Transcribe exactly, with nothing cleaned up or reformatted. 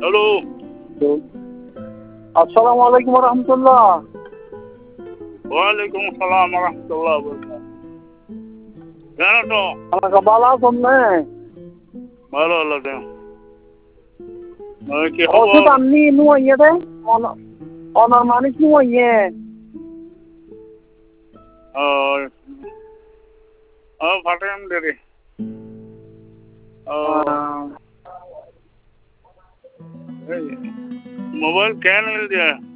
Hello আসসালামু আলাইকুম রহমতুল্লাহ। ওয়ালাইকুম আসসালাম রহমতুল্লাহ। কেন তো আমাকে ভালো আছেন না? ভালো হলো তো কি ওষুধ খবর? আপনি নুয়ে দে অনার মানুষ নুয়ে ও ফাটেন দেরি মোবাইল क्या मिल दिया